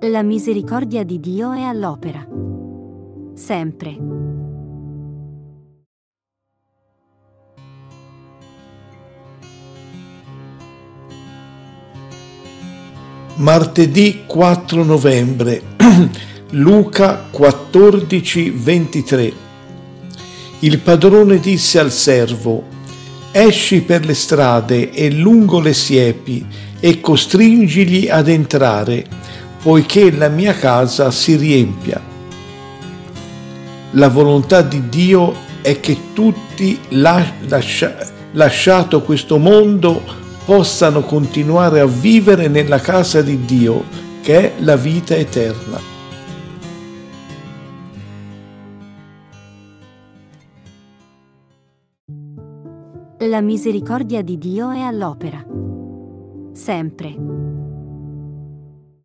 La misericordia di Dio è all'opera. Sempre. Martedì 4 novembre, Luca 14:23. Il padrone disse al servo: esci per le strade e lungo le siepi e costringili ad entrare, poiché la mia casa si riempia. La volontà di Dio è che tutti, lasciato questo mondo, possano continuare a vivere nella casa di Dio, che è la vita eterna. La misericordia di Dio è all'opera. Sempre.